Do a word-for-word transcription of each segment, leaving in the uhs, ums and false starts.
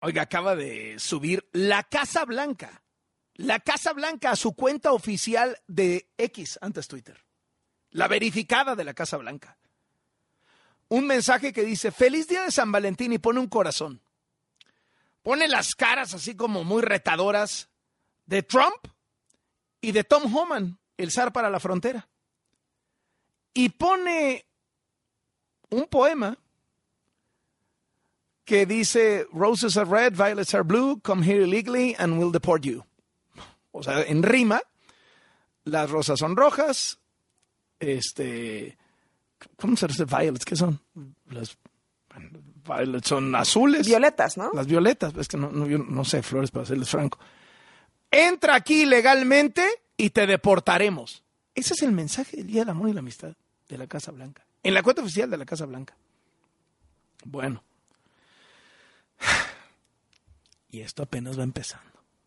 Oiga, acaba de subir la Casa Blanca. La Casa Blanca a su cuenta oficial de X, antes Twitter. La verificada de la Casa Blanca. Un mensaje que dice, feliz día de San Valentín, y pone un corazón. Pone las caras así como muy retadoras de Trump y de Tom Homan, el zar para la frontera. Y pone un poema que dice, roses are red, violets are blue, come here illegally and we'll deport you. O sea, en rima, las rosas son rojas, este, ¿cómo se dice violets? ¿Qué son? Las violets son azules. Violetas, ¿no? Las violetas, es que no, no, yo no sé flores para serles franco. Entra aquí legalmente y te deportaremos. Ese es el mensaje del Día del Amor y la Amistad de la Casa Blanca. En la cuenta oficial de la Casa Blanca. Bueno. Y esto apenas va empezando.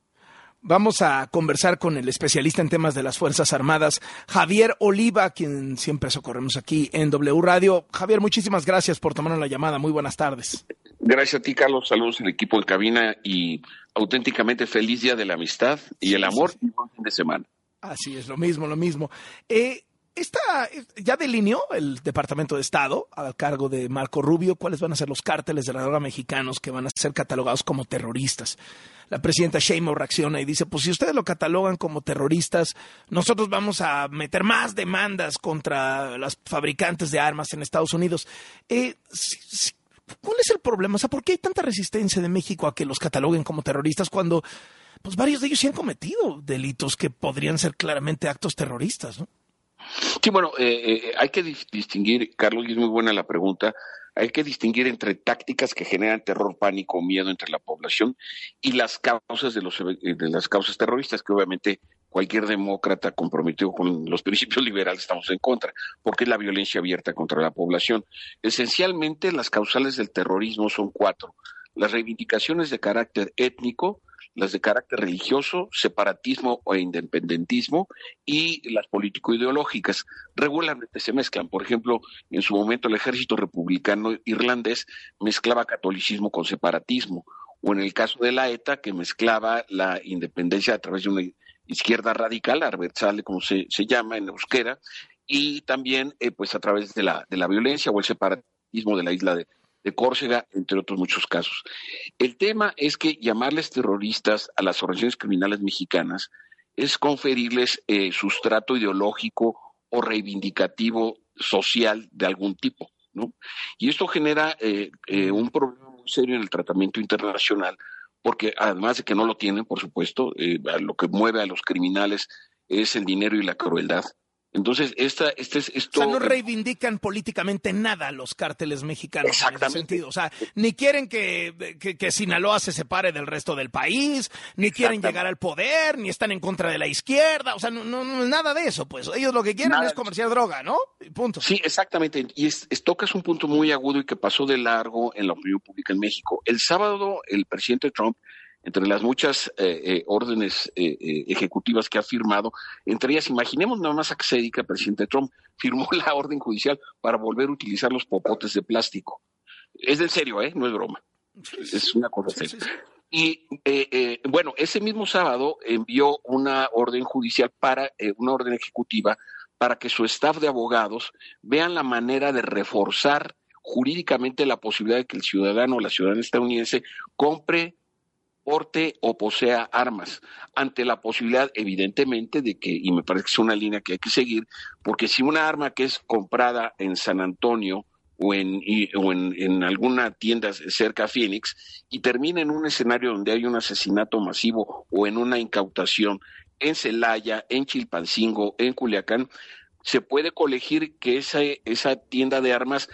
Vamos a conversar con el especialista en temas de las Fuerzas Armadas, Javier Oliva, quien siempre socorremos aquí en W Radio. Javier, muchísimas gracias por tomarnos la llamada. Muy buenas tardes. Gracias a ti, Carlos. Saludos al equipo de cabina y auténticamente feliz Día de la Amistad y sí, el amor sí, sí. Y buen fin de semana. Así es, lo mismo, lo mismo. Eh, esta, ya delineó el Departamento de Estado a cargo de Marco Rubio cuáles van a ser los cárteles de la droga mexicanos que van a ser catalogados como terroristas. La presidenta Sheinbaum reacciona y dice, pues si ustedes lo catalogan como terroristas, nosotros vamos a meter más demandas contra las fabricantes de armas en Estados Unidos. Eh, si, si, ¿Cuál es el problema? O sea, ¿por qué hay tanta resistencia de México a que los cataloguen como terroristas cuando pues varios de ellos sí han cometido delitos que podrían ser claramente actos terroristas, ¿no? Sí, bueno, eh, eh, hay que distinguir, Carlos, y es muy buena la pregunta, hay que distinguir entre tácticas que generan terror, pánico, miedo entre la población y las causas de, los, de las causas terroristas, que obviamente cualquier demócrata comprometido con los principios liberales estamos en contra, porque es la violencia abierta contra la población. Esencialmente, las causales del terrorismo son cuatro: las reivindicaciones de carácter étnico, las de carácter religioso, separatismo o independentismo y las político-ideológicas. Regularmente se mezclan. Por ejemplo, en su momento el ejército republicano irlandés mezclaba catolicismo con separatismo, o en el caso de la ETA, que mezclaba la independencia a través de una izquierda radical, Arberzale, como se, se llama en euskera, y también eh, pues a través de la, de la violencia o el separatismo de la isla de de Córcega, entre otros muchos casos. El tema es que llamarles terroristas a las organizaciones criminales mexicanas es conferirles eh, sustrato ideológico o reivindicativo social de algún tipo, ¿no? Y esto genera eh, eh, un problema muy serio en el tratamiento internacional, porque además de que no lo tienen, por supuesto, eh, lo que mueve a los criminales es el dinero y la crueldad. Entonces, esta, este es esto. O sea, no reivindican políticamente nada los cárteles mexicanos en ese sentido. O sea, ni quieren que, que, que Sinaloa se separe del resto del país, ni quieren llegar al poder, ni están en contra de la izquierda. O sea, no, no, no nada de eso, pues. Ellos lo que quieren nada es comerciar droga, ¿no? Punto. Sí, exactamente. Y es, es, tocas un punto muy agudo y que pasó de largo en la opinión pública en México. El sábado, el presidente Trump, entre las muchas eh, eh, órdenes eh, eh, ejecutivas que ha firmado, entre ellas, imaginemos nada más a qué se dedica el presidente Trump, firmó la orden judicial para volver a utilizar los popotes de plástico. Es en serio, ¿eh? No es broma. Es una cosa seria. Sí, sí, sí. Y, eh, eh, bueno, ese mismo sábado envió una orden judicial para, eh, una orden ejecutiva para que su staff de abogados vean la manera de reforzar jurídicamente la posibilidad de que el ciudadano o la ciudadana estadounidense compre, porte o posea armas, ante la posibilidad, evidentemente, de que, y me parece que es una línea que hay que seguir, porque si una arma que es comprada en San Antonio o en, y, o en, en alguna tienda cerca a Phoenix y termina en un escenario donde hay un asesinato masivo o en una incautación en Celaya, en Chilpancingo, en Culiacán, se puede colegir que esa, esa tienda de armas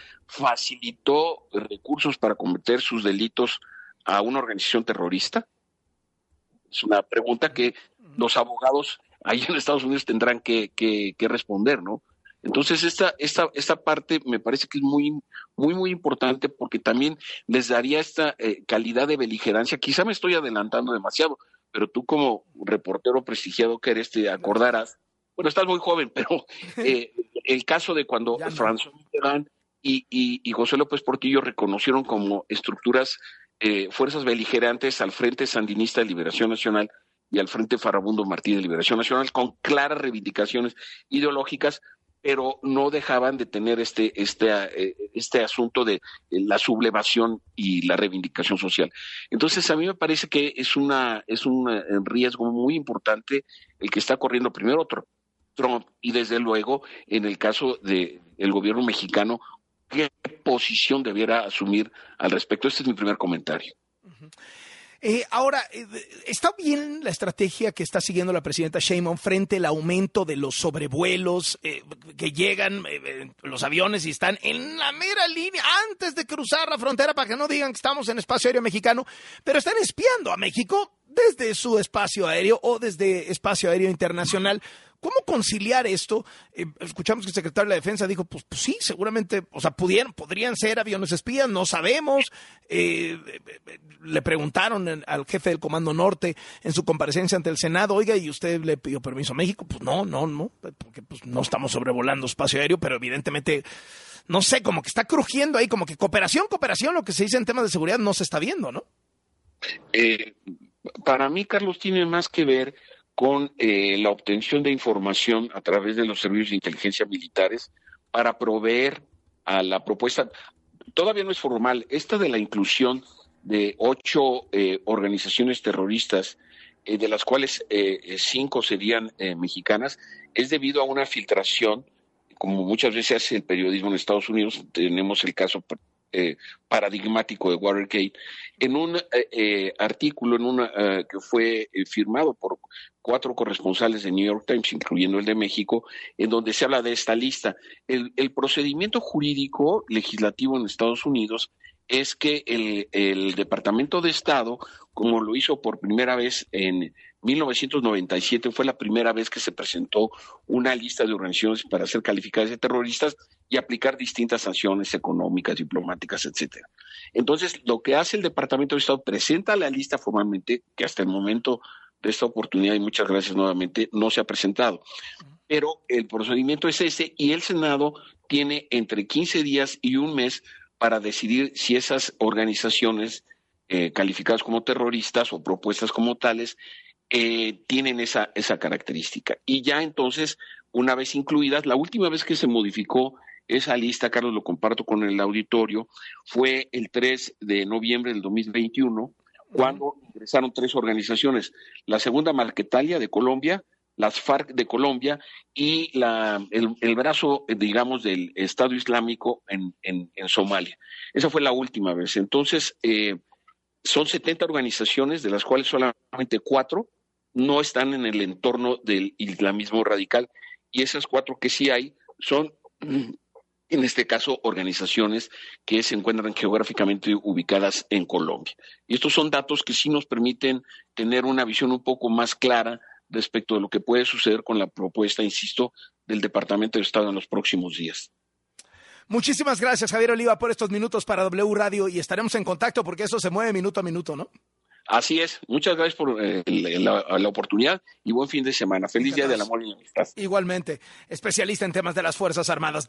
facilitó recursos para cometer sus delitos a una organización terrorista. Es una pregunta que los abogados ahí en Estados Unidos tendrán que, que, que responder, ¿no? Entonces esta, esta, esta parte me parece que es muy, muy, muy importante porque también les daría esta eh, calidad de beligerancia. Quizá me estoy adelantando demasiado, pero tú como reportero prestigiado que eres te acordarás, bueno, estás muy joven, pero eh, el caso de cuando no. François Mitterrand y, y, y José López Portillo reconocieron como estructuras eh, fuerzas beligerantes al Frente Sandinista de Liberación Nacional y al Frente Farabundo Martí de Liberación Nacional, con claras reivindicaciones ideológicas, pero no dejaban de tener este, este, este asunto de la sublevación y la reivindicación social. Entonces, a mí me parece que es, una, es un riesgo muy importante el que está corriendo primero Trump y, desde luego, en el caso del gobierno mexicano, qué posición debiera asumir al respecto. Este es mi primer comentario. Uh-huh. Eh, ahora, eh, ¿está bien la estrategia que está siguiendo la presidenta Sheinbaum frente al aumento de los sobrevuelos eh, que llegan eh, los aviones y están en la mera línea antes de cruzar la frontera para que no digan que estamos en espacio aéreo mexicano, pero están espiando a México desde su espacio aéreo o desde espacio aéreo internacional? ¿Cómo conciliar esto? Eh, escuchamos que el secretario de la Defensa dijo, pues, pues sí, seguramente, o sea, pudieran, podrían ser aviones espías, no sabemos. Eh, le preguntaron al jefe del Comando Norte en su comparecencia ante el Senado, oiga, ¿y usted le pidió permiso a México? Pues no, no, no, porque pues no estamos sobrevolando espacio aéreo, pero evidentemente, no sé, como que está crujiendo ahí, como que cooperación, cooperación, lo que se dice en temas de seguridad no se está viendo, ¿no? Eh, para mí, Carlos, tiene más que ver con eh, la obtención de información a través de los servicios de inteligencia militares para proveer a la propuesta. Todavía no es formal. Esta de la inclusión de ocho eh, organizaciones terroristas, eh, de las cuales eh, cinco serían eh, mexicanas, es debido a una filtración, como muchas veces hace el periodismo en Estados Unidos. Tenemos el caso Eh, paradigmático de Watergate, en un eh, eh, artículo en una, eh, que fue eh, firmado por cuatro corresponsales de New York Times, incluyendo el de México, en donde se habla de esta lista. El, el procedimiento jurídico legislativo en Estados Unidos es que el, el Departamento de Estado, como lo hizo por primera vez en mil novecientos noventa y siete, fue la primera vez que se presentó una lista de organizaciones para ser calificadas de terroristas y aplicar distintas sanciones económicas, diplomáticas, etcétera. Entonces, lo que hace el Departamento de Estado, presenta la lista formalmente, que hasta el momento de esta oportunidad, y muchas gracias nuevamente, no se ha presentado. Pero el procedimiento es ese, y el Senado tiene entre quince días y un mes para decidir si esas organizaciones eh, calificadas como terroristas o propuestas como tales eh, tienen esa, esa característica. Y ya entonces, una vez incluidas, la última vez que se modificó esa lista, Carlos, lo comparto con el auditorio, fue el tres de noviembre del dos mil veintiuno, cuando ingresaron tres organizaciones: la Segunda Marquetalia de Colombia, las FARC de Colombia y la, el, el brazo, digamos, del Estado Islámico en, en, en Somalia. Esa fue la última vez. Entonces, eh, son setenta organizaciones, de las cuales solamente cuatro no están en el entorno del islamismo radical, y esas cuatro que sí hay son, en este caso, organizaciones que se encuentran geográficamente ubicadas en Colombia. Y estos son datos que sí nos permiten tener una visión un poco más clara respecto de lo que puede suceder con la propuesta, insisto, del Departamento de Estado en los próximos días. Muchísimas gracias, Javier Oliva, por estos minutos para W Radio, y estaremos en contacto porque eso se mueve minuto a minuto, ¿no? Así es. Muchas gracias por eh, la, la oportunidad y buen fin de semana. Feliz Día del Amor y la Amistad. Igualmente, especialista en temas de las Fuerzas Armadas.